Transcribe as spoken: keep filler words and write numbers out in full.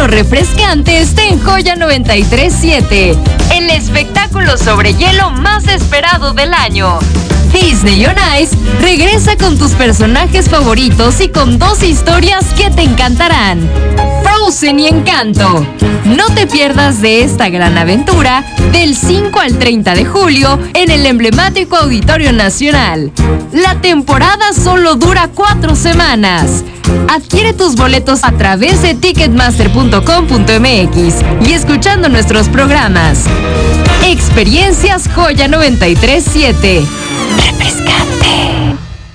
lo refrescante está en Joya noventa y tres siete, el espectáculo sobre hielo más esperado del año. Disney on Ice regresa con tus personajes favoritos y con dos historias que te encantarán: Frozen y Encanto. No te pierdas de esta gran aventura del cinco al treinta de julio en el emblemático Auditorio Nacional. La temporada solo dura cuatro semanas. Adquiere tus boletos a través de ticketmaster punto com punto m x y escuchando nuestros programas. Experiencias Joya noventa y tres siete. Refrescante.